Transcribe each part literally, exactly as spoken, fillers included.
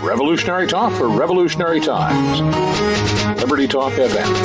Revolutionary talk for revolutionary times. Liberty Talk F M.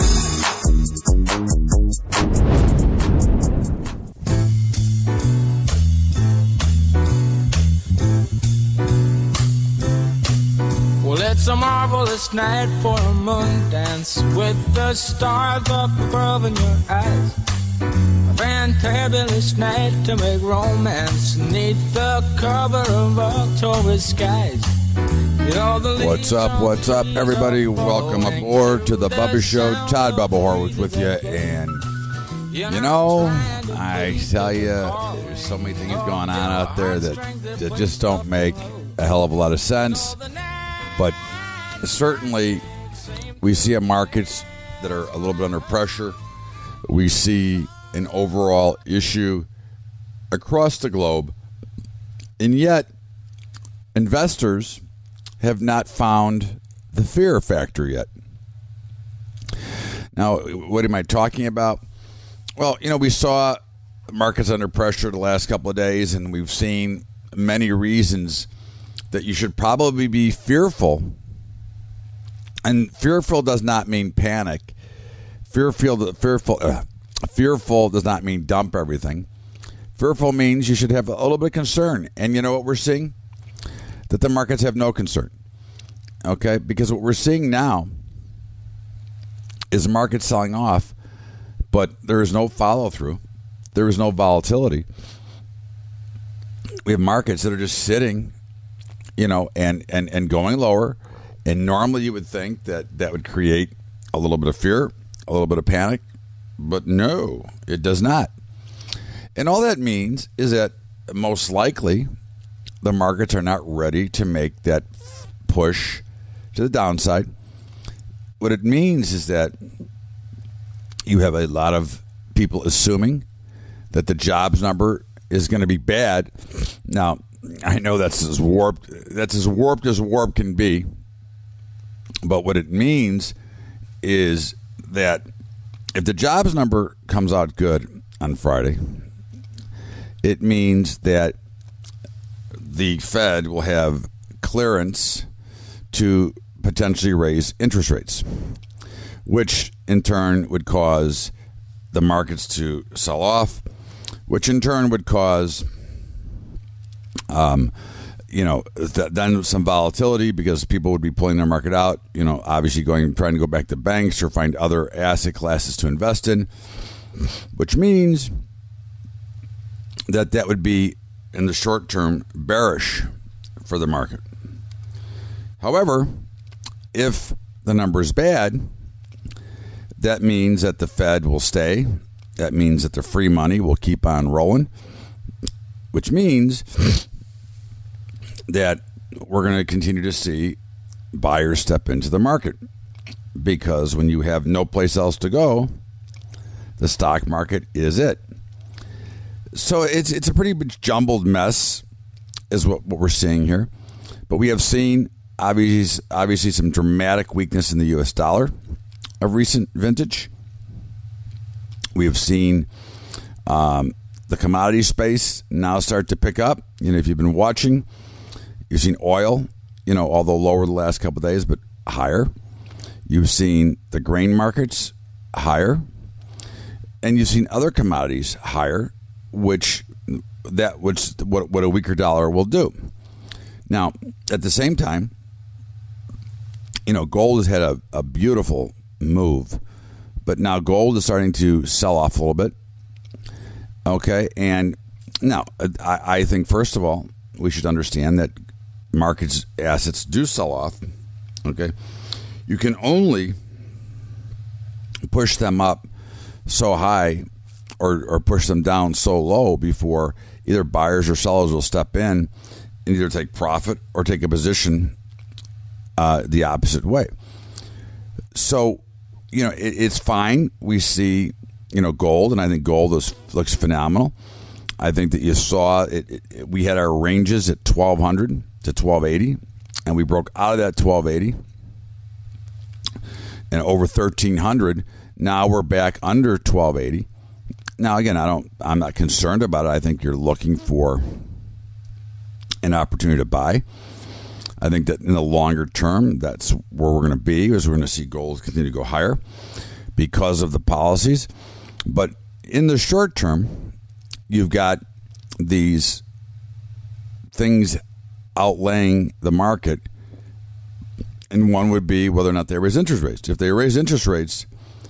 Well, it's a marvelous night for a moon dance with the stars up above in your eyes. A fantabulous night to make romance neath the cover of October skies. What's up, what's up, everybody? Welcome aboard to the Bubba Show. Todd Bubba Horwitz with you. And, you know, I tell you, there's so many things going on out there that, that just don't make a hell of a lot of sense. But certainly, we see a markets that are a little bit under pressure. We see an overall issue across the globe. And yet, investors have not found the fear factor yet. Now, what am I talking about? Well, you know, we saw markets under pressure the last couple of days, and we've seen many reasons that you should probably be fearful. And fearful does not mean panic. Fearful, fearful, uh, fearful does not mean dump everything. Fearful means you should have a little bit of concern. And you know what we're seeing? That the markets have no concern. Okay? Because what we're seeing now is markets selling off, but there is no follow-through. There is no volatility. We have markets that are just sitting, you know, and, and, and going lower. And normally you would think that that would create a little bit of fear, a little bit of panic. But no, it does not. And all that means is that most likely the markets are not ready to make that push to the downside. What it means is that you have a lot of people assuming that the jobs number is going to be bad. Now, I know that's as warped, that's as warped as warp can be. But what it means is that if the jobs number comes out good on Friday, it means that the Fed will have clearance to potentially raise interest rates, which in turn would cause the markets to sell off, which in turn would cause, um, you know, th- then some volatility because people would be pulling their market out, you know, obviously going, trying to go back to banks or find other asset classes to invest in, which means that that would be in the short term bearish for the market. However, if the number is bad, that means that the Fed will stay. That means that the free money will keep on rolling, which means that we're going to continue to see buyers step into the market, because when you have no place else to go, the stock market is it. So it's it's a pretty jumbled mess is what, what we're seeing here. But we have seen obviously, obviously some dramatic weakness in the U S dollar of recent vintage. We have seen um, the commodity space now start to pick up. You know, if you've been watching, you've seen oil, you know, although lower the last couple of days, but higher. You've seen the grain markets higher. And you've seen other commodities higher, which that which what, what a weaker dollar will do. Now, at the same time, you know, gold has had a, a beautiful move, but now gold is starting to sell off a little bit. Okay, and now I, I think first of all we should understand that markets assets do sell off. Okay, you can only push them up so high or, or push them down so low before either buyers or sellers will step in and either take profit or take a position uh, the opposite way. So, you know, it, it's fine. We see, you know, gold, and I think gold is, looks phenomenal. I think that you saw it, it. We had our ranges at twelve hundred to twelve eighty, and we broke out of that twelve eighty and over thirteen hundred. Now we're back under twelve eighty. Now again, I don't. I'm not concerned about it. I think you're looking for an opportunity to buy. I think that in the longer term, that's where we're going to be, is we're going to see gold continue to go higher because of the policies. But in the short term, you've got these things outlaying the market, and one would be whether or not they raise interest rates. If they raise interest rates,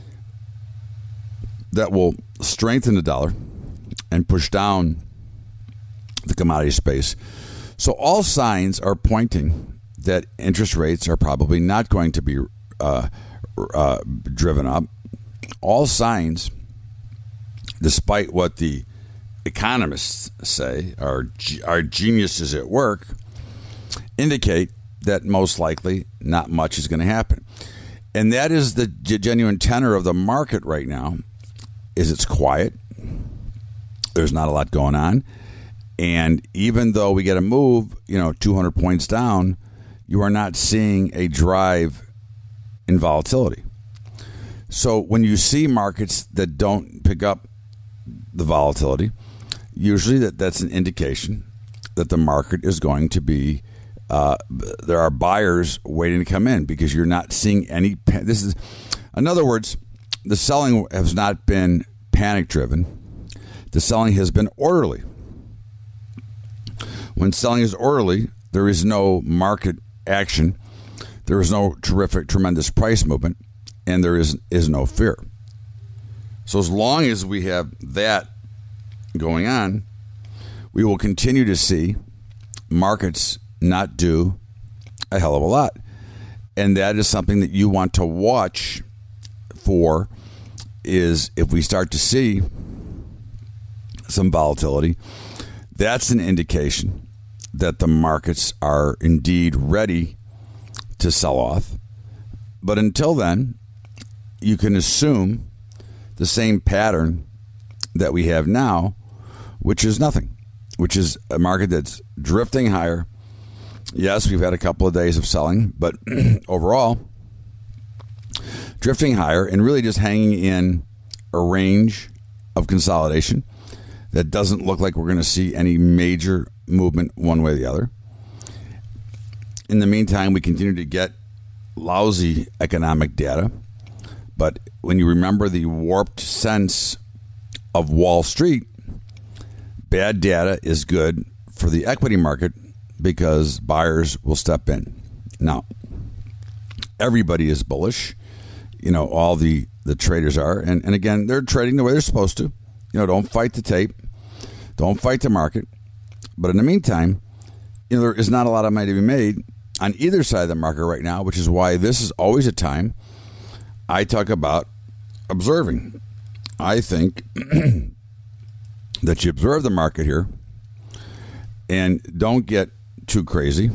that will strengthen the dollar and push down the commodity space. So all signs are pointing that interest rates are probably not going to be uh, uh, driven up. All signs, despite what the economists say, our, our geniuses at work, indicate that most likely not much is going to happen. And that is the genuine tenor of the market right now, is it's quiet. There's not a lot going on. And even though we get a move, you know, two hundred points down, you are not seeing a drive in volatility. So when you see markets that don't pick up the volatility, usually that, that's an indication that the market is going to be, uh, there are buyers waiting to come in, because you're not seeing any, this is, in other words, the selling has not been panic driven. The selling has been orderly. When selling is orderly, there is no market action, there is no terrific, tremendous price movement, and there is is no fear. So as long as we have that going on, we will continue to see markets not do a hell of a lot. And that is something that you want to watch for, is if we start to see some volatility, that's an indication that the markets are indeed ready to sell off. But until then, you can assume the same pattern that we have now, which is nothing, which is a market that's drifting higher. Yes, we've had a couple of days of selling, but overall, drifting higher and really just hanging in a range of consolidation that doesn't look like we're going to see any major movement one way or the other. In the meantime, we continue to get lousy economic data. But when you remember the warped sense of Wall Street, bad data is good for the equity market because buyers will step in. Now, everybody is bullish. You know, all the, the traders are. And, and again, they're trading the way they're supposed to. You know, don't fight the tape. Don't fight the market. But in the meantime, you know, there is not a lot of money to be made on either side of the market right now, which is why this is always a time I talk about observing. I think that you observe the market here and don't get too crazy,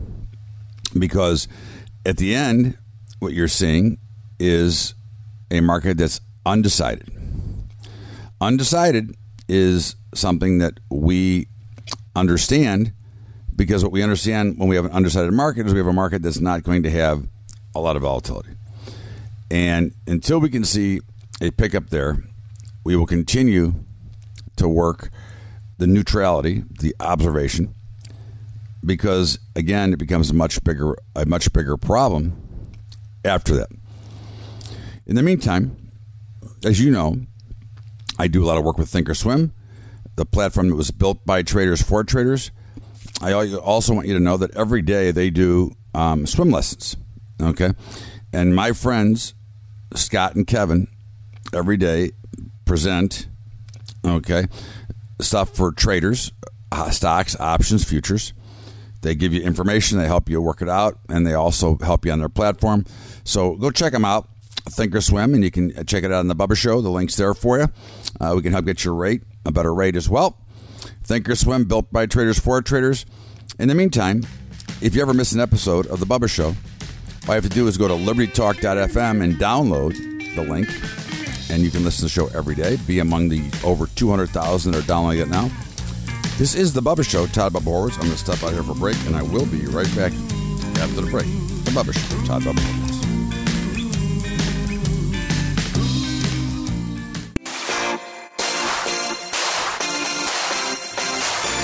because at the end, what you're seeing is a market that's undecided. Undecided is something that we understand, because what we understand when we have an undecided market is we have a market that's not going to have a lot of volatility. And until we can see a pickup there, we will continue to work the neutrality, the observation, because again, it becomes a much bigger, a much bigger problem after that. In the meantime, as you know, I do a lot of work with Thinkorswim, the platform that was built by traders for traders. I also want you to know that every day they do um, swim lessons, okay? And my friends, Scott and Kevin, every day present, okay, stuff for traders, uh, stocks, options, futures. They give you information, they help you work it out, and they also help you on their platform. So go check them out, Thinkorswim, and you can check it out on the Bubba Show. The link's there for you. Uh, we can help get your rate, a better rate as well. Thinkorswim, built by traders for traders. In the meantime, if you ever miss an episode of the Bubba Show, all you have to do is go to liberty talk dot f m and download the link, and you can listen to the show every day. Be among the over two hundred thousand that are downloading it now. This is the Bubba Show, Todd Bubba Horwitz. I'm going to step out here for a break, and I will be right back after the break. The Bubba Show, Todd Bubba Horwitz.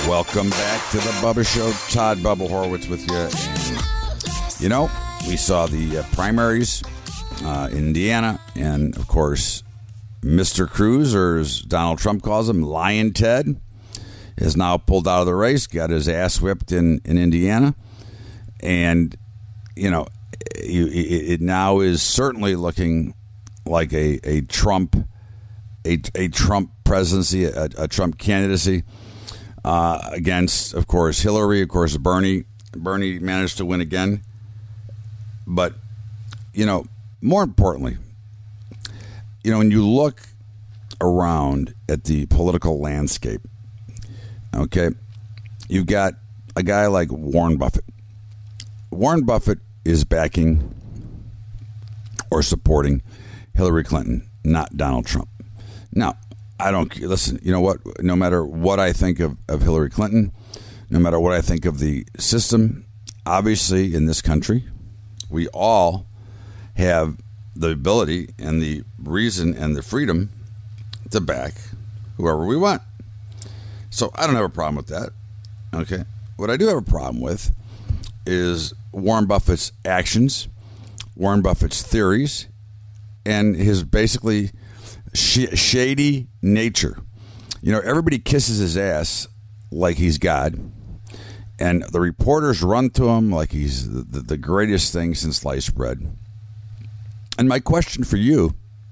Welcome back to the Bubba Show. Todd Bubba Horowitz with you. And, you know, we saw the uh, primaries, uh, Indiana, and, of course, Mister Cruz, or as Donald Trump calls him, Lion Ted, is now pulled out of the race, got his ass whipped in, in Indiana. And, you know, it, it now is certainly looking like a, a Trump a, a Trump presidency, a, a Trump candidacy. Uh, against, of course, Hillary, of course, Bernie. Bernie managed to win again. But, you know, more importantly, you know, when you look around at the political landscape, okay, you've got a guy like Warren Buffett. Warren Buffett is backing or supporting Hillary Clinton, not Donald Trump. Now, I don't listen. You know what? No matter what I think of, of Hillary Clinton, no matter what I think of the system, obviously in this country, we all have the ability and the reason and the freedom to back whoever we want. So I don't have a problem with that. Okay. What I do have a problem with is Warren Buffett's actions, Warren Buffett's theories, and his basically sh- shady nature. You know, everybody kisses his ass like he's God, and the reporters run to him like he's the, the greatest thing since sliced bread. And my question for you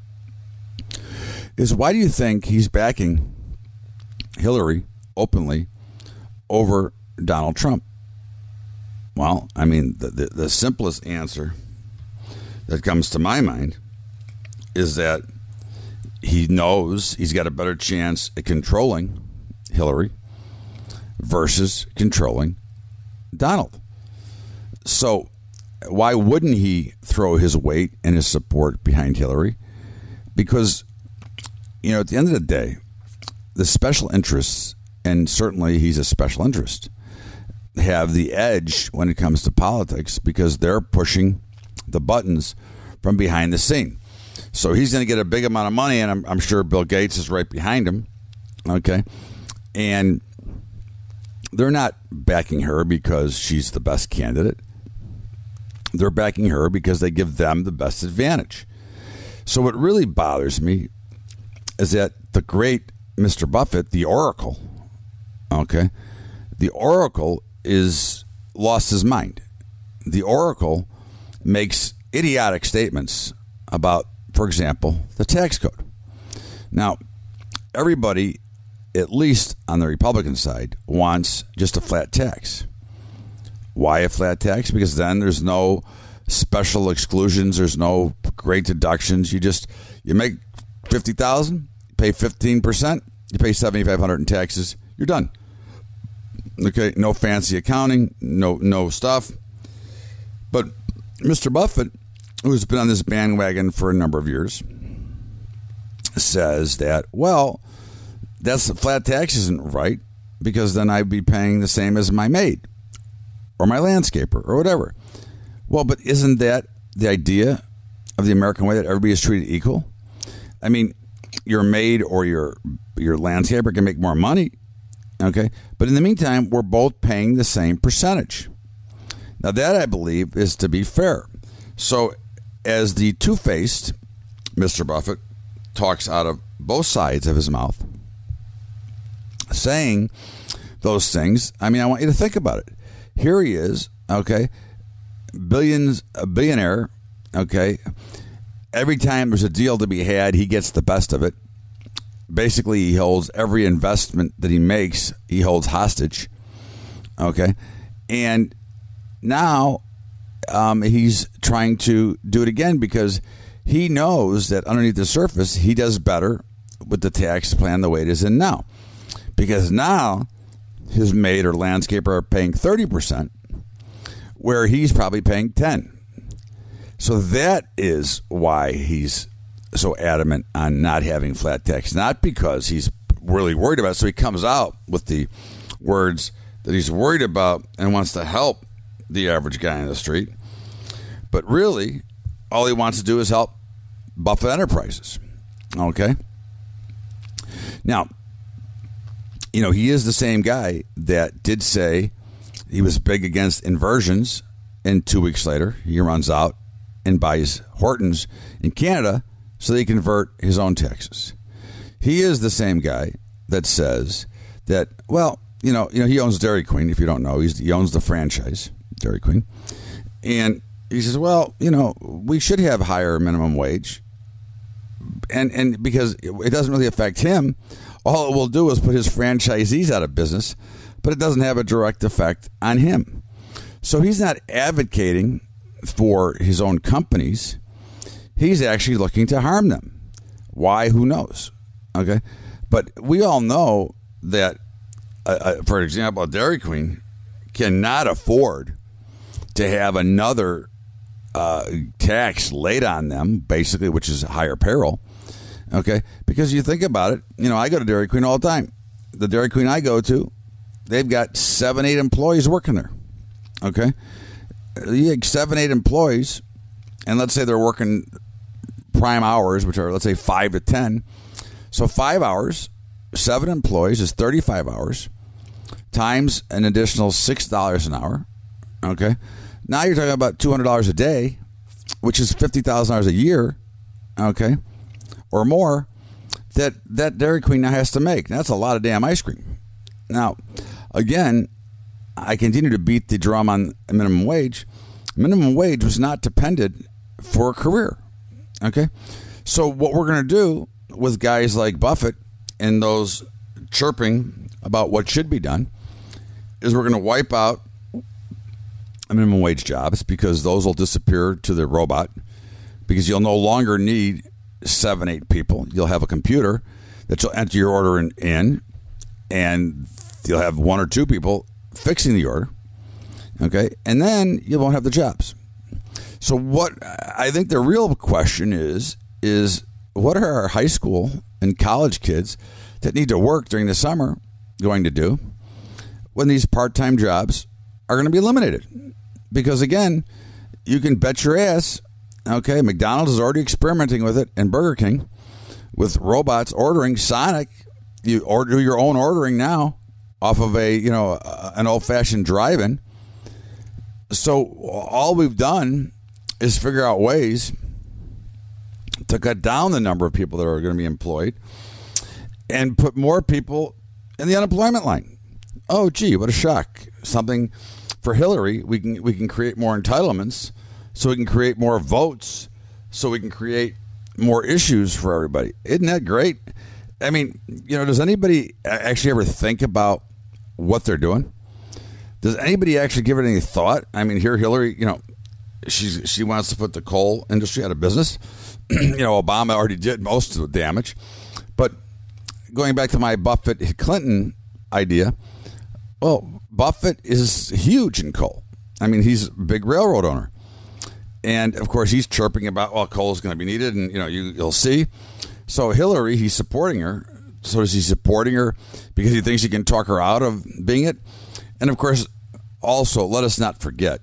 is, why do you think he's backing Hillary openly over Donald Trump? Well, I mean, the, the, the simplest answer that comes to my mind is that he knows he's got a better chance at controlling Hillary versus controlling Donald. So why wouldn't he throw his weight and his support behind Hillary? Because, you know, at the end of the day, the special interests, and certainly he's a special interest, have the edge when it comes to politics because they're pushing the buttons from behind the scene. So he's going to get a big amount of money, and I'm, I'm sure Bill Gates is right behind him. Okay. And they're not backing her because she's the best candidate. They're backing her because they give them the best advantage. So what really bothers me is that the great Mister Buffett, the Oracle, okay, the Oracle is lost his mind. The Oracle makes idiotic statements about, for example, the tax code. Now, everybody, at least on the Republican side, wants just a flat tax. Why a flat tax? Because then there's no special exclusions. There's no great deductions. You just, you make fifty thousand dollars, you pay fifteen percent, you pay seventy-five hundred dollars in taxes, you're done. Okay, no fancy accounting, no no stuff. But Mister Buffett, who's been on this bandwagon for a number of years, says that, well, that's flat tax isn't right because then I'd be paying the same as my maid or my landscaper or whatever. Well, but isn't that the idea of the American way, that everybody is treated equal? I mean, your maid or your your landscaper can make more money, okay? But in the meantime, we're both paying the same percentage. Now, that, I believe, is to be fair. So as the two-faced Mister Buffett talks out of both sides of his mouth, saying those things, I mean, I want you to think about it. Here he is, okay, billions, a billionaire, okay. Every time there's a deal to be had, he gets the best of it. Basically, he holds every investment that he makes, he holds hostage, okay. And now um, he's trying to do it again because he knows that underneath the surface, he does better with the tax plan the way it is in now. Because now his maid or landscaper are paying thirty percent, where he's probably paying ten. So that is why he's so adamant on not having flat tax. Not because he's really worried about it. So he comes out with the words that he's worried about and wants to help the average guy in the street. But really, all he wants to do is help Buffett Enterprises. Okay? Now, you know, he is the same guy that did say he was big against inversions, and two weeks later he runs out and buys Hortons in Canada so they convert his own taxes. He is the same guy that says that, well, you know, you know, he owns Dairy Queen. If you don't know, he's, he owns the franchise, Dairy Queen. And he says, well, you know, we should have higher minimum wage. And and because it doesn't really affect him, all it will do is put his franchisees out of business, but it doesn't have a direct effect on him. So he's not advocating for his own companies. He's actually looking to harm them. Why? Who knows? Okay. But we all know that, uh, uh, for example, a Dairy Queen cannot afford to have another uh, tax laid on them, basically, which is higher payroll. Okay. Because you think about it, you know, I go to Dairy Queen all the time. The Dairy Queen I go to, they've got seven, eight employees working there. Okay. You have seven, eight employees, and let's say they're working prime hours, which are, let's say, five to ten. So five hours, seven employees is thirty-five hours, times an additional six dollars an hour. Okay. Now you're talking about two hundred dollars a day, which is fifty thousand dollars a year. Okay. Or more, that, that Dairy Queen now has to make. That's a lot of damn ice cream. Now, again, I continue to beat the drum on minimum wage. Minimum wage was not dependent for a career. Okay. So what we're going to do with guys like Buffett and those chirping about what should be done is we're going to wipe out minimum wage jobs, because those will disappear to the robot, because you'll no longer need seven, eight people. You'll have a computer that you'll enter your order in, in and you'll have one or two people fixing the order. Okay. And then you won't have the jobs. So what I think the real question is, is what are our high school and college kids that need to work during the summer going to do when these part-time jobs are going to be eliminated? Because again, you can bet your ass, okay, McDonald's is already experimenting with it, and Burger King with robots ordering. Sonic, you or do your own ordering now off of a, you know, an old-fashioned drive-in. So all we've done is figure out ways to cut down the number of people that are going to be employed and put more people in the unemployment line. Oh, gee, what a shock. Something for Hillary, we can we can create more entitlements, so we can create more votes, so we can create more issues for everybody. Isn't that great? I mean, you know, does anybody actually ever think about what they're doing? Does anybody actually give it any thought? I mean, here Hillary, you know, she's she wants to put the coal industry out of business. You know, Obama already did most of the damage. But going back to my Buffett Clinton idea, well, Buffett is huge in coal. I mean, he's a big railroad owner. And, of course, he's chirping about, well, coal is going to be needed, and, you know, you, you'll see. So Hillary, he's supporting her. So is he supporting her because he thinks he can talk her out of being it? And, of course, also, let us not forget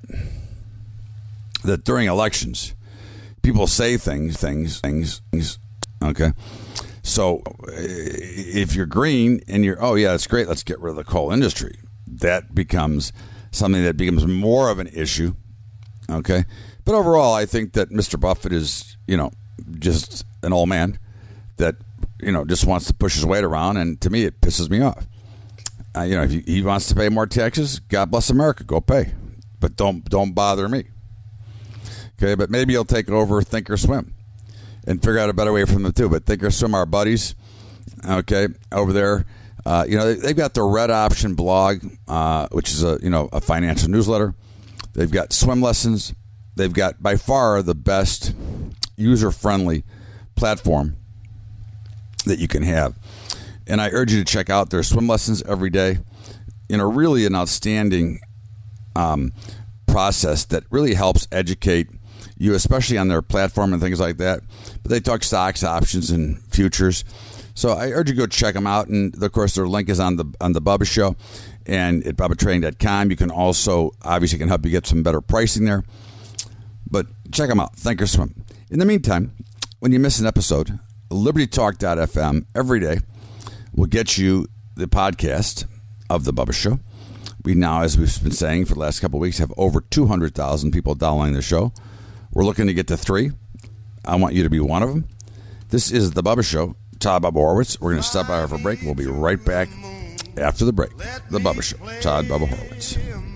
that during elections, people say things, things, things, things, okay? So if you're green and you're, oh, yeah, it's great, let's get rid of the coal industry, that becomes something that becomes more of an issue, okay? But overall, I think that Mister Buffett is, you know, just an old man that, you know, just wants to push his weight around, and to me, it pisses me off. Uh, you know, if he, he wants to pay more taxes, God bless America, go pay. But don't don't bother me. Okay, but maybe he'll take over Thinkorswim and figure out a better way for them too. But Thinkorswim, our buddies, okay, over there, uh, you know, they've got the Red Option blog, uh, which is a, you know, a financial newsletter. They've got swim lessons. They've got by far the best user-friendly platform that you can have. And I urge you to check out their swim lessons every day. You know, really an outstanding um, process that really helps educate you, especially on their platform and things like that. But they talk stocks, options, and futures. So I urge you to go check them out. And, of course, their link is on the on the Bubba Show and at Bubba Trading dot com. You can also, obviously, can help you get some better pricing there. But check them out, Thinkorswim. In the meantime, when you miss an episode, Liberty Talk dot f m every day will get you the podcast of The Bubba Show. We now, as we've been saying for the last couple of weeks, have over two hundred thousand people downloading the show. We're looking to get to three. I want you to be one of them. This is The Bubba Show. Todd Bubba Horowitz. We're going to step out for a break. We'll be right back after the break. The Bubba Show. Todd Bubba Horowitz.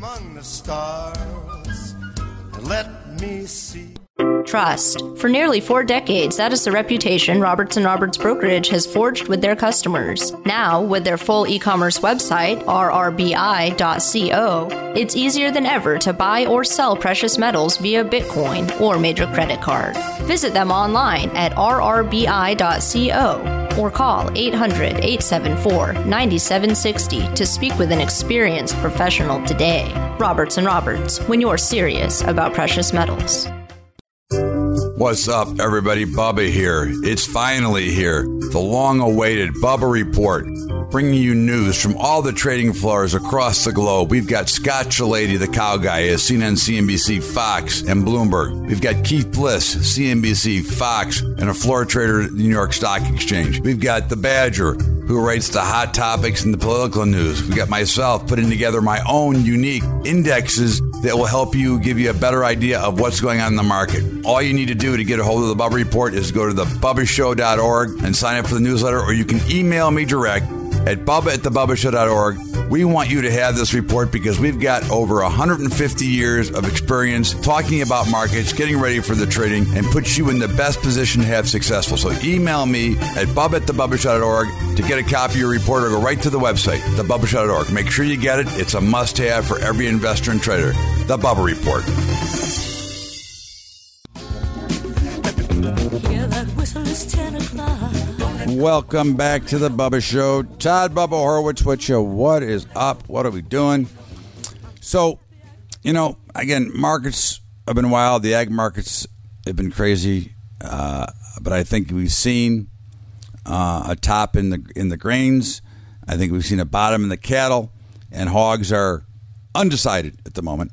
Let me see. Trust. For nearly four decades, that is the reputation Roberts and Roberts Brokerage has forged with their customers. Now, with their full e-commerce website, r r b i dot co, it's easier than ever to buy or sell precious metals via Bitcoin or major credit card. Visit them online at r r b i dot co or call eight hundred, eight seven four, nine seven six zero to speak with an experienced professional today. Roberts and Roberts, when you're serious about precious metals. What's up, everybody? Bubba here. It's finally here. The long-awaited Bubba Report, bringing you news from all the trading floors across the globe. We've got Scott Chilady, the cow guy, at C N N, C N B C, Fox, and Bloomberg. We've got Keith Bliss, C N B C, Fox, and a floor trader at the New York Stock Exchange. We've got the Badger, who writes the hot topics and the political news. We got myself putting together my own unique indexes that will help you, give you a better idea of what's going on in the market. All you need to do to get a hold of the Bubba Report is go to the bubba show dot org and sign up for the newsletter, or you can email me direct at bubba at the bubba show dot org. We want you to have this report because we've got over one hundred fifty years of experience talking about markets, getting ready for the trading, and puts you in the best position to have successful. So email me at bubba at the bubba show dot org to get a copy of your report, or go right to the website, the bubba show dot org. Make sure you get it. It's a must-have for every investor and trader. The Bubba Report. Welcome back to the Bubba Show. Todd Bubba Horowitz with you. What is up? What are we doing? So, you know, again, markets have been wild. The ag markets have been crazy. Uh, but I think we've seen uh, a top in the in the grains. I think we've seen a bottom in the cattle. And hogs are undecided at the moment.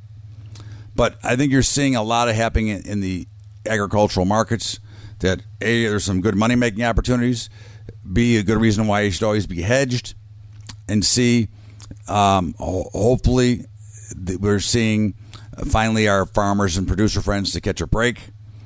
But I think you're seeing a lot of happening in, in the agricultural markets. That A, there's some good money-making opportunities. B, a good reason why you should always be hedged. And C, um, ho- hopefully we're seeing uh, finally our farmers and producer friends to catch a break.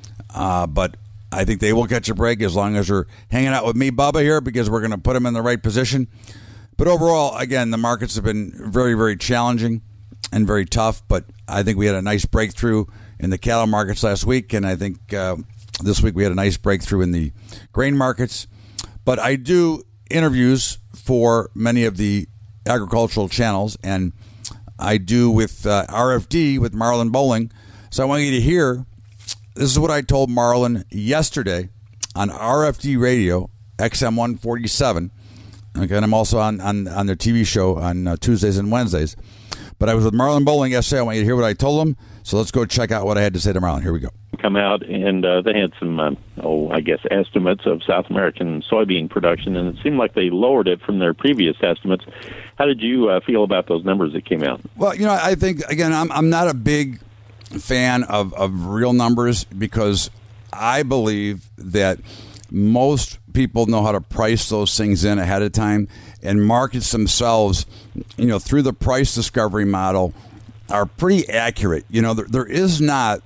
Uh, but I think they will catch a break as long as they're hanging out with me, Bubba, here, because we're going to put them in the right position. But overall, again, the markets have been very, very challenging and very tough. But I think we had a nice breakthrough in the cattle markets last week, and I think uh, this week we had a nice breakthrough in the grain markets. But I do interviews for many of the agricultural channels, and I do with uh, R F D with Marlon Bowling. So I want you to hear, this is what I told Marlon yesterday on R F D Radio, X M one forty-seven. Okay, and I'm also on, on, on their T V show on uh, Tuesdays and Wednesdays. But I was with Marlon Bowling yesterday. I want you to hear what I told him. So let's go check out what I had to say to Marlon. Here we go. Come out, and uh, they had some, uh, oh, I guess, estimates of South American soybean production, and it seemed like they lowered it from their previous estimates. How did you uh, feel about those numbers that came out? Well, you know, I think, again, I'm I'm not a big fan of, of real numbers because I believe that most people know how to price those things in ahead of time, and markets themselves, you know, through the price discovery model are pretty accurate. You know, there, there is not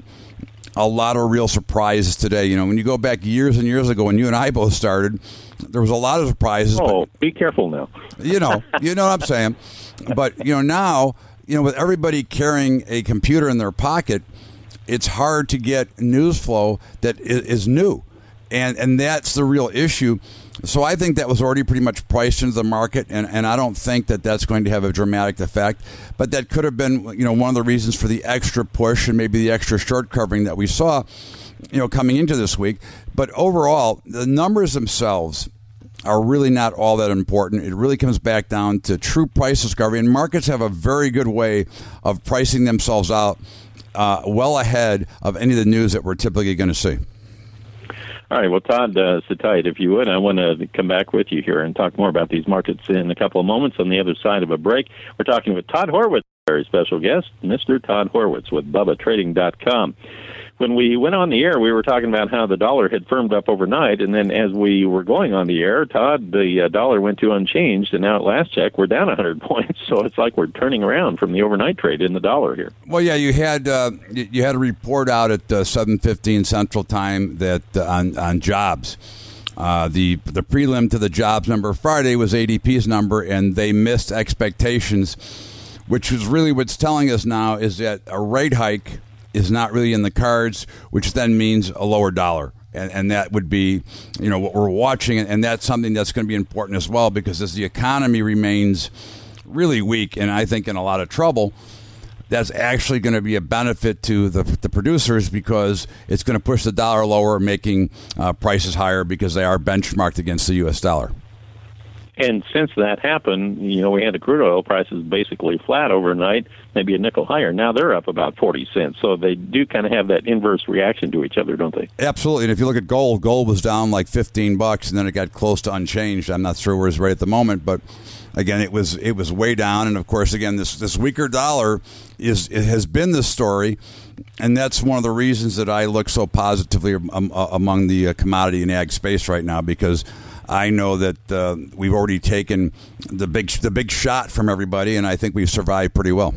a lot of real surprises today. You know, when you go back years and years ago when you and I both started, there was a lot of surprises. Oh, but, be careful now. you know, you know what I'm saying. But, you know, now, you know, with everybody carrying a computer in their pocket, it's hard to get news flow that is, is new. And and that's the real issue. So I think that was already pretty much priced into the market, and, and I don't think that that's going to have a dramatic effect. But that could have been, you know, one of the reasons for the extra push and maybe the extra short covering that we saw, you know, coming into this week. But overall, the numbers themselves are really not all that important. It really comes back down to true price discovery, and markets have a very good way of pricing themselves out uh, well ahead of any of the news that we're typically going to see. All right, well, Todd, uh, sit tight, if you would. I want to come back with you here and talk more about these markets in a couple of moments on the other side of a break. We're talking with Todd Horowitz. very special guest, Mister Todd Horwitz with Bubba Trading dot com. When we went on the air, we were talking about how the dollar had firmed up overnight, and then as we were going on the air, Todd, the uh, dollar went to unchanged, and now at last check, we're down one hundred points, so it's like we're turning around from the overnight trade in the dollar here. Well, yeah, you had uh, you had a report out at uh, seven fifteen Central Time that uh, on, on jobs. Uh, the the prelim to the jobs number Friday was A D P's number, and they missed expectations, which is really what's telling us now is that a rate hike is not really in the cards, which then means a lower dollar. And, and that would be, you know, what we're watching. And that's something that's going to be important as well, because as the economy remains really weak and I think in a lot of trouble, that's actually going to be a benefit to the, the producers, because it's going to push the dollar lower, making uh, prices higher because they are benchmarked against the U S dollar. And since that happened, you know, we had the crude oil prices basically flat overnight, maybe a nickel higher. Now they're up about forty cents. So they do kind of have that inverse reaction to each other, don't they? Absolutely. And if you look at gold, gold was down like fifteen bucks, and then it got close to unchanged. I'm not sure where it's right at the moment, but again, it was it was way down. And of course, again, this this weaker dollar is it has been the story. And that's one of the reasons that I look so positively um, uh, among the uh, commodity and ag space right now, because I know that uh, we've already taken the big the big shot from everybody, and I think we've survived pretty well.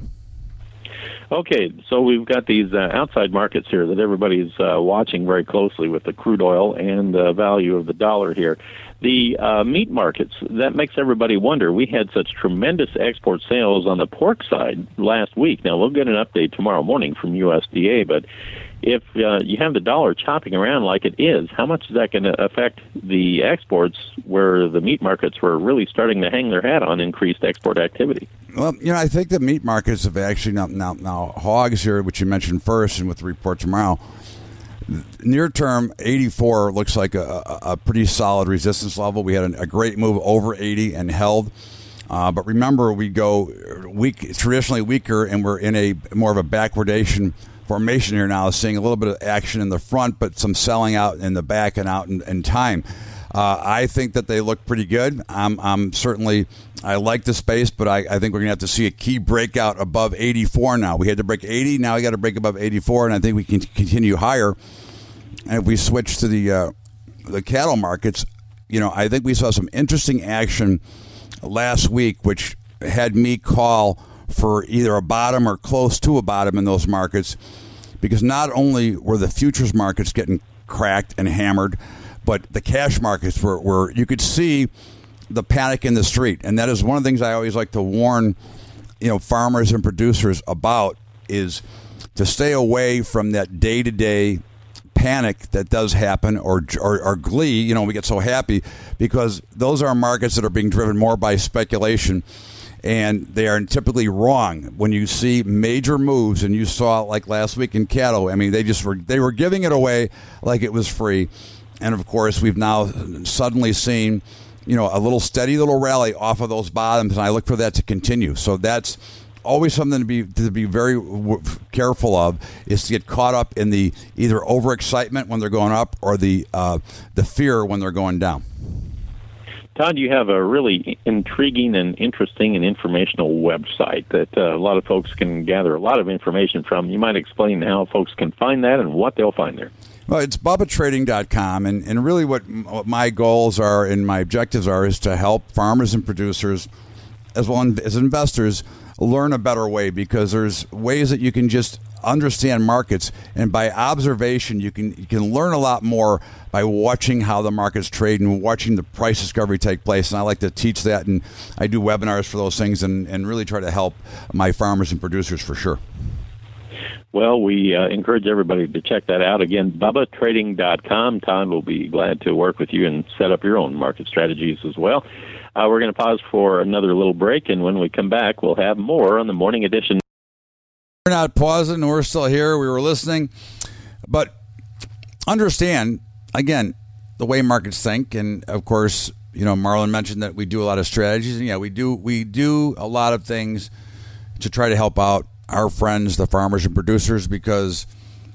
Okay, so we've got these uh, outside markets here that everybody's uh, watching very closely with the crude oil and the value of the dollar here. The uh, meat markets, that makes everybody wonder. We had such tremendous export sales on the pork side last week. Now, we'll get an update tomorrow morning from U S D A, but if uh, you have the dollar chopping around like it is, how much is that going to affect the exports where the meat markets were really starting to hang their hat on increased export activity? Well, you know, I think the meat markets have actually now, now, now hogs here, which you mentioned first, and with the report tomorrow, near term, eighty-four looks like a, a, a pretty solid resistance level. We had a, a great move over eighty and held. Uh, but remember, we go weak, traditionally weaker, and we're in a more of a backwardation formation here now, seeing a little bit of action in the front, but some selling out in the back and out in, in time. Uh, I think that they look pretty good. I'm, I'm certainly, I like the space, but I, I think we're going to have to see a key breakout above eighty-four now. We had to break eighty, now we got to break above eighty-four, and I think we can continue higher. And if we switch to the uh, the cattle markets, you know, I think we saw some interesting action last week, which had me call for either a bottom or close to a bottom in those markets, because not only were the futures markets getting cracked and hammered, but the cash markets were, were you could see the panic in the street. And that is one of the things I always like to warn, you know, farmers and producers about, is to stay away from that day-to-day panic that does happen, or, or or glee. You know, we get so happy, because those are markets that are being driven more by speculation, and they are typically wrong. When you see major moves, and you saw like last week in cattle, I mean, they just were they were giving it away like it was free. And of course, we've now suddenly seen, you know, a little steady little rally off of those bottoms, and I look for that to continue. So that's always something to be to be very w- careful of, is to get caught up in the either overexcitement when they're going up, or the uh, the fear when they're going down. Todd, you have a really intriguing and interesting and informational website that uh, a lot of folks can gather a lot of information from. You might explain how folks can find that and what they'll find there. Well, it's Bubba Trading dot com, and, and really what, what my goals are and my objectives are is to help farmers and producers, as well as investors, learn a better way, because there's ways that you can just understand markets, and by observation you can you can learn a lot more by watching how the markets trade and watching the price discovery take place. And I like to teach that, and I do webinars for those things, and, and really try to help my farmers and producers for sure. Well, we uh, encourage everybody to check that out. Again, Bubba Trading dot com. Todd will be glad to work with you and set up your own market strategies as well. Uh, we're going to pause for another little break, and when we come back, we'll have more on the morning edition. We're not pausing. We're still here. We were listening. But understand, again, the way markets think. And, of course, you know, Marlon mentioned that we do a lot of strategies. And, yeah, we do, we do a lot of things to try to help out our friends, the farmers and producers, because,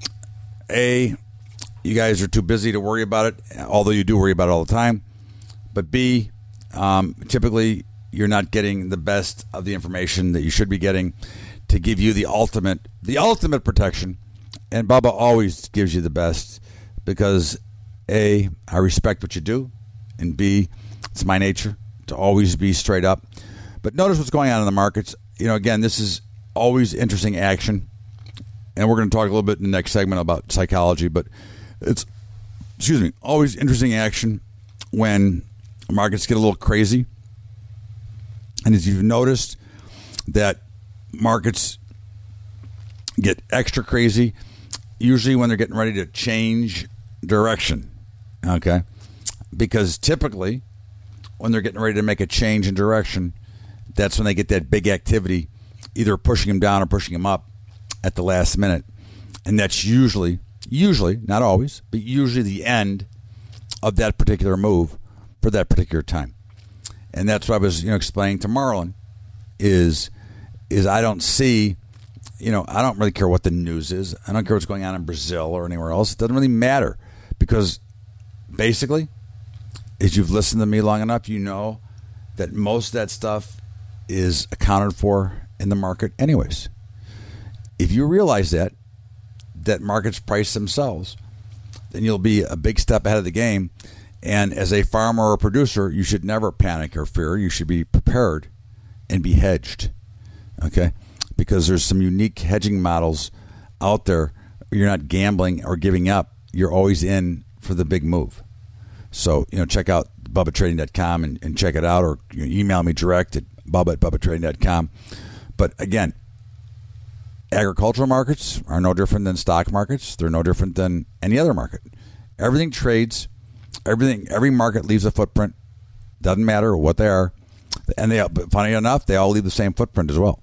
A, you guys are too busy to worry about it, although you do worry about it all the time. But, B, um, typically you're not getting the best of the information that you should be getting. to give you the ultimate, the ultimate protection. And Bubba always gives you the best because A, I respect what you do, and B, it's my nature to always be straight up. But notice what's going on in the markets. You know, again, this is always interesting action. And we're going to talk a little bit in the next segment about psychology, but it's, excuse me, always interesting action when markets get a little crazy. And as you've noticed that markets get extra crazy, usually when they're getting ready to change direction, okay? Because typically when they're getting ready to make a change in direction, that's when they get that big activity, either pushing them down or pushing them up at the last minute. And that's usually, usually, not always, but usually the end of that particular move for that particular time. And that's what I was, you know, explaining to Marlon is, is I don't see, you know, I don't really care what the news is. I don't care what's going on in Brazil or anywhere else. It doesn't really matter because basically, as you've listened to me long enough, you know that most of that stuff is accounted for in the market anyways. If you realize that, that markets price themselves, then you'll be a big step ahead of the game. And as a farmer or a producer, you should never panic or fear. You should be prepared and be hedged, okay? Because there's some unique hedging models out there. You're not gambling or giving up. You're always in for the big move. So, you know, check out bubba trading dot com and, and check it out, or you know, email me direct at bubba at bubba trading dot com. But again, agricultural markets are no different than stock markets. They're no different than any other market. Everything trades. Everything, every market leaves a footprint. Doesn't matter what they are, and they. But funny enough, they all leave the same footprint as well.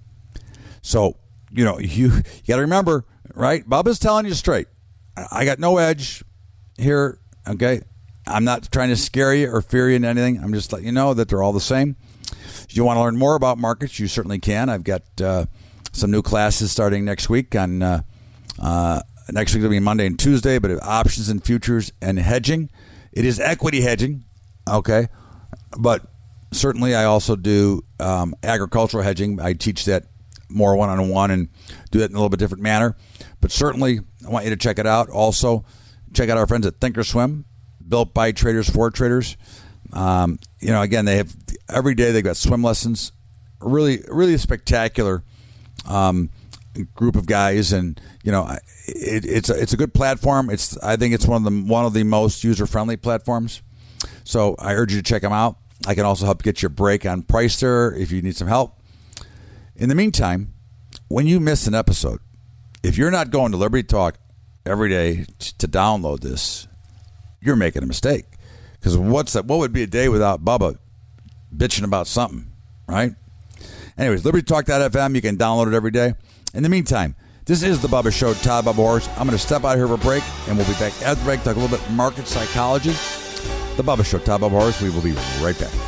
So you know you you got to remember, right? Bubba's telling you straight. I got no edge here. Okay, I'm not trying to scare you or fear you in anything. I'm just letting you know that they're all the same. If you want to learn more about markets, you certainly can. I've got uh, some new classes starting next week. On uh, uh, next week will be Monday and Tuesday, but options and futures and hedging. It is equity hedging, okay, but certainly I also do um, agricultural hedging. I teach that more one-on-one and do that in a little bit different manner. But certainly I want you to check it out. Also, check out our friends at Thinkorswim, built by traders for traders. Um, you know, again, they have every day they've got swim lessons. Really, really spectacular um, group of guys, and you know, it, it's a, it's a good platform. It's I think it's one of the one of the most user friendly platforms. So I urge you to check them out. I can also help get you a break on price there if you need some help. In the meantime, when you miss an episode, if you're not going to Liberty Talk every day t- to download this, you're making a mistake. Because what's that? What would be a day without Bubba bitching about something, right? Anyways, liberty talk dot f m. You can download it every day. In the meantime, this is the Bubba Show. Todd Bubba Horse. I'm going to step out here for a break, and we'll be back after the break. Talk a little bit market psychology. The Bubba Show. Todd Bubba Horse. We will be right back.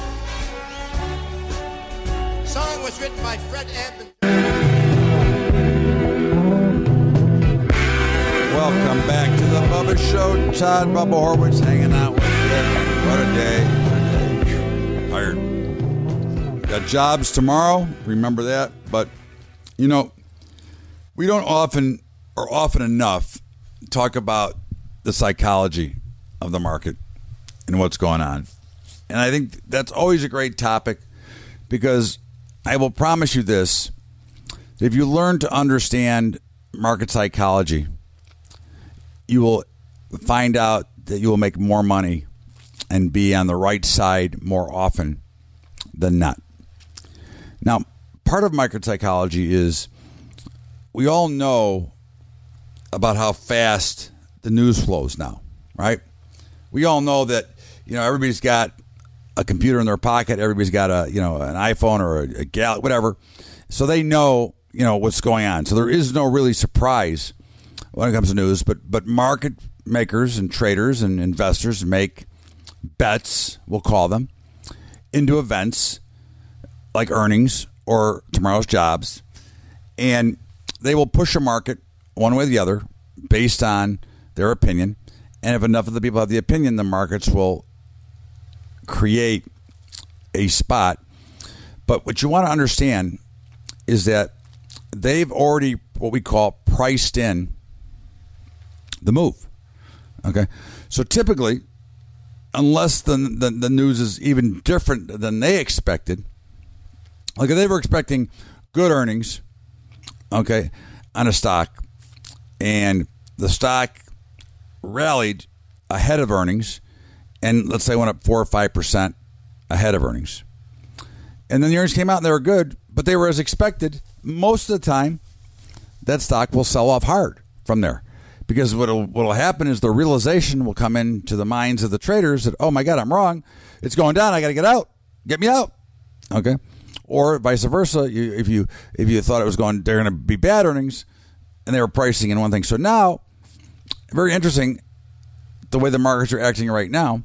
Song was written by Fred Anthony. Welcome back to the Bubba Show. Todd Bubba Horwitz hanging out with you. What a day. What a day. Tired. Got jobs tomorrow. Remember that. But, you know, we don't often or often enough talk about the psychology of the market and what's going on. And I think that's always a great topic because I will promise you this. If you learn to understand market psychology, you will find out that you will make more money and be on the right side more often than not. Now, part of market psychology is we all know about how fast the news flows now, right? We all know that, you know, everybody's got a computer in their pocket. Everybody's got a, you know, an iPhone or a, a Gal, whatever. So they know, you know, what's going on. So there is no really surprise when it comes to news, but but market makers and traders and investors make bets, we'll call them, into events like earnings or tomorrow's jobs, and they will push a market one way or the other based on their opinion. And if enough of the people have the opinion, the markets will create a spot. But what you want to understand is that they've already what we call priced in the move. Okay, so typically, unless the, the the news is even different than they expected, like if they were expecting good earnings, okay, on a stock, and the stock rallied ahead of earnings, and let's say went up four or five percent ahead of earnings, and then the earnings came out and they were good, but they were as expected. Most of the time, that stock will sell off hard from there, because what will happen is the realization will come into the minds of the traders that, oh my God, I'm wrong. It's going down. I got to get out. Get me out. Okay, or vice versa. You, if you if you thought it was going, they're going to be bad earnings, and they were pricing in one thing. So now, very interesting, the way the markets are acting right now.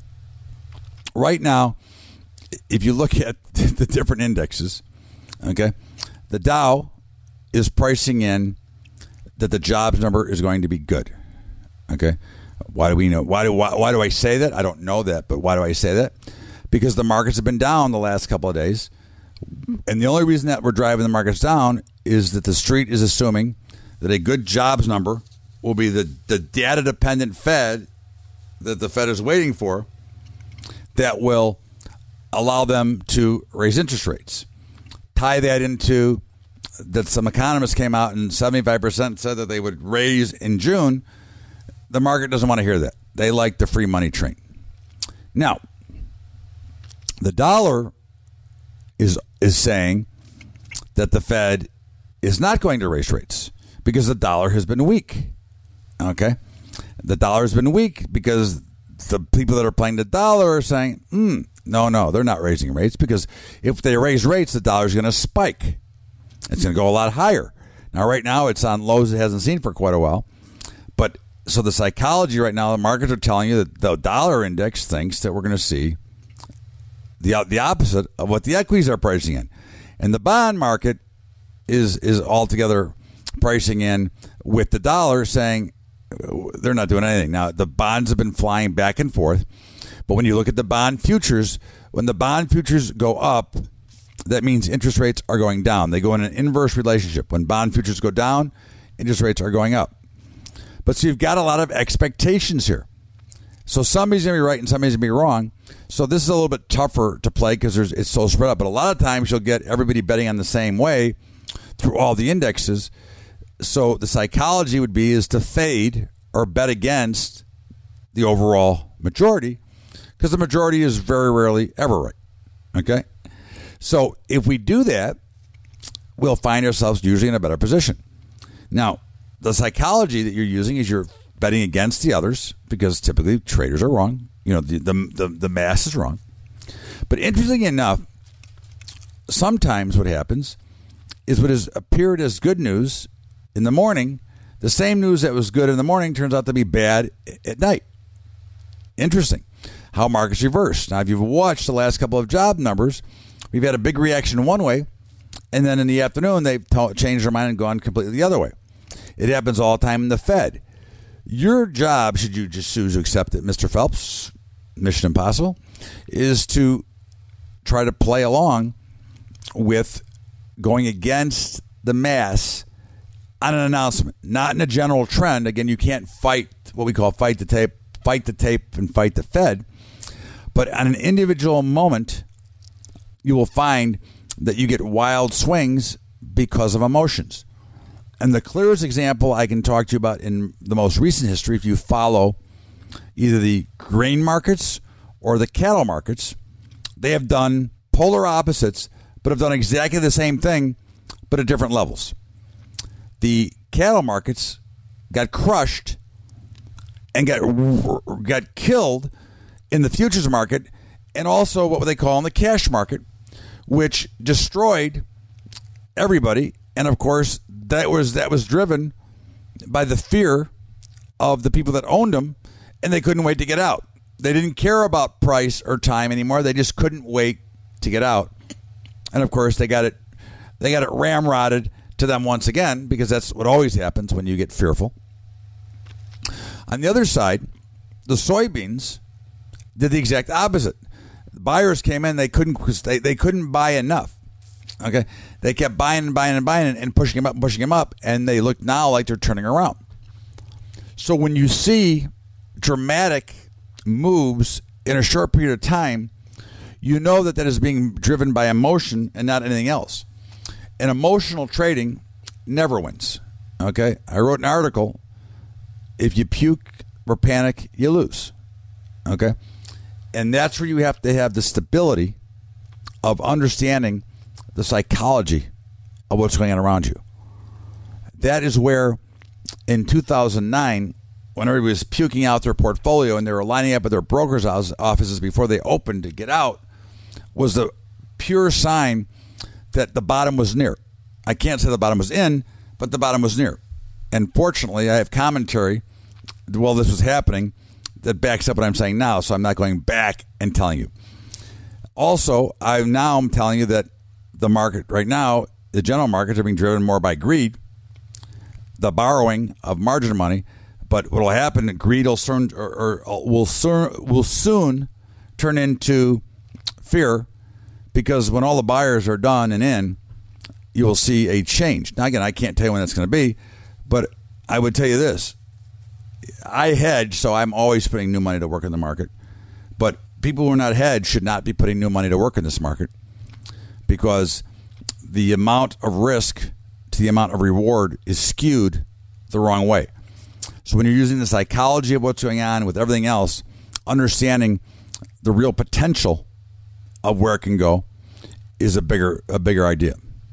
Right now, if you look at the different indexes, okay, the Dow is pricing in that the jobs number is going to be good. Okay, why do we know? Why do why, why do I say that? I don't know that, but why do I say that? Because the markets have been down the last couple of days, and the only reason that we're driving the markets down is that the street is assuming that a good jobs number will be the the data dependent Fed that the Fed is waiting for, that will allow them to raise interest rates. Tie that into that some economists came out and seventy-five percent said that they would raise in June. The market doesn't want to hear that. They like the free money train. Now, the dollar is is saying that the Fed is not going to raise rates because the dollar has been weak. Okay? The dollar has been weak because the people that are playing the dollar are saying, hmm, no, no, they're not raising rates, because if they raise rates, the dollar is going to spike. It's going to go a lot higher. Now, right now, it's on lows it hasn't seen for quite a while. But so the psychology right now, the markets are telling you that the dollar index thinks that we're going to see the the opposite of what the equities are pricing in. And the bond market is is altogether pricing in with the dollar, saying they're not doing anything. Now, the bonds have been flying back and forth. But when you look at the bond futures, when the bond futures go up, that means interest rates are going down. They go in an inverse relationship. When bond futures go down, interest rates are going up. But so you've got a lot of expectations here. So somebody's going to be right and somebody's going to be wrong. So this is a little bit tougher to play because there's it's so spread out. But a lot of times you'll get everybody betting on the same way through all the indexes. So the psychology would be is to fade or bet against the overall majority, because the majority is very rarely ever right. Okay? So if we do that, we'll find ourselves usually in a better position. Now, the psychology that you're using is you're betting against the others, because typically traders are wrong. You know, the the the, the mass is wrong. But interestingly enough, sometimes what happens is what has appeared as good news in the morning, the same news that was good in the morning turns out to be bad at night. Interesting how markets reverse. Now, if you've watched the last couple of job numbers, we've had a big reaction one way, and then in the afternoon, they've t- changed their mind and gone completely the other way. It happens all the time in the Fed. Your job, should you just choose to accept it, Mister Phelps, Mission Impossible, is to try to play along with going against the mass on an announcement, not in a general trend. Again, you can't fight what we call fight the tape, fight the tape and fight the Fed. But on an individual moment, you will find that you get wild swings because of emotions. And the clearest example I can talk to you about in the most recent history, if you follow either the grain markets or the cattle markets, they have done polar opposites, but have done exactly the same thing, but at different levels. The cattle markets got crushed and got got killed in the futures market, and also what they call in the cash market, which destroyed everybody. And of course, that was that was driven by the fear of the people that owned them, and they couldn't wait to get out. They didn't care about price or time anymore. They just couldn't wait to get out. And of course, they got it they got it ramrodded to them once again, because that's what always happens when you get fearful. On the other side, the soybeans did the exact opposite. The buyers came in, they couldn't they, they couldn't buy enough. Okay, they kept buying and buying and buying and pushing them up and pushing them up, and they look now like they're turning around. So when you see dramatic moves in a short period of time, you know that that is being driven by emotion and not anything else. And emotional trading never wins. Okay, I wrote an article. If you puke or panic, you lose. Okay, and that's where you have to have the stability of understanding the psychology of what's going on around you. That is where in two thousand nine, when everybody was puking out their portfolio and they were lining up at their brokers' offices before they opened to get out, was the pure sign that the bottom was near. I can't say the bottom was in, but the bottom was near. And fortunately, I have commentary while this was happening that backs up what I'm saying now, so I'm not going back and telling you. Also, I now I'm telling you that the market right now, the general markets are being driven more by greed, the borrowing of margin money. But what will happen? Greed will soon, or, or will soon will soon turn into fear, because when all the buyers are done and in, you will see a change. Now, again, I can't tell you when that's going to be, but I would tell you this: I hedge, so I'm always putting new money to work in the market. But people who are not hedged should not be putting new money to work in this market, because the amount of risk to the amount of reward is skewed the wrong way. So when you're using the psychology of what's going on with everything else, understanding the real potential of where it can go is a bigger a bigger idea.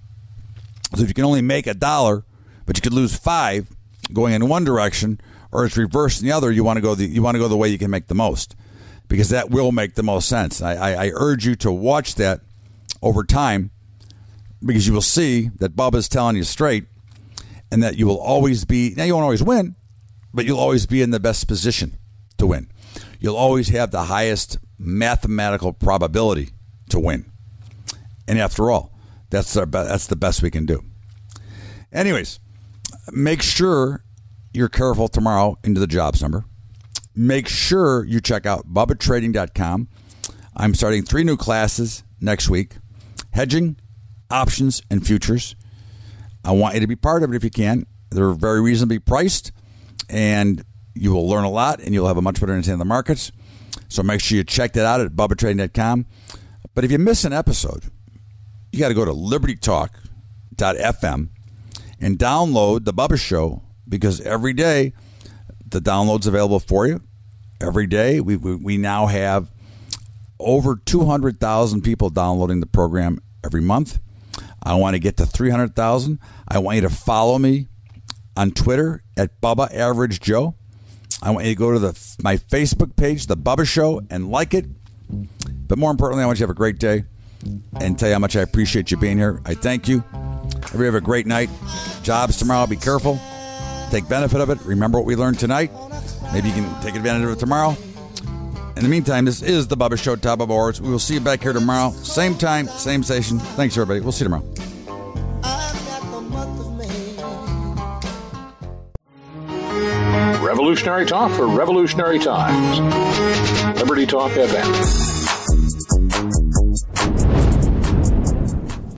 So if you can only make a dollar, but you could lose five going in one direction, or it's reversed in the other, you want to go the you want to go the way you can make the most, because that will make the most sense. I, I, I urge you to watch that over time, because you will see that Bubba's telling you straight, and that you will always be, now you won't always win, but you'll always be in the best position to win. You'll always have the highest mathematical probability to win. And after all, that's our, that's the best we can do. Anyways, make sure you're careful tomorrow into the jobs number. Make sure you check out Bubba Trading dot com. I'm starting three new classes next week: hedging, options, and futures. I want you to be part of it if you can. They're very reasonably priced, and you will learn a lot, and you'll have a much better understanding of the markets. So make sure you check that out at Bubba Trading dot com. But if you miss an episode, you got to go to Liberty Talk dot f m and download the Bubba Show, because every day the download's available for you. Every day we we, we now have over two hundred thousand people downloading the program every month. I want to get to three hundred thousand. I want you to follow me on Twitter at Bubba Average Joe. I want you to go to the my Facebook page, The Bubba Show, and like it. But more importantly, I want you to have a great day and tell you how much I appreciate you being here. I thank you. Everybody have a great night. Jobs tomorrow. Be careful. Take benefit of it. Remember what we learned tonight. Maybe you can take advantage of it tomorrow. In the meantime, this is The Bubba Show, Top of Hours. We will see you back here tomorrow. Same time, same station. Thanks, everybody. We'll see you tomorrow. Revolutionary talk for revolutionary times. Liberty Talk F M.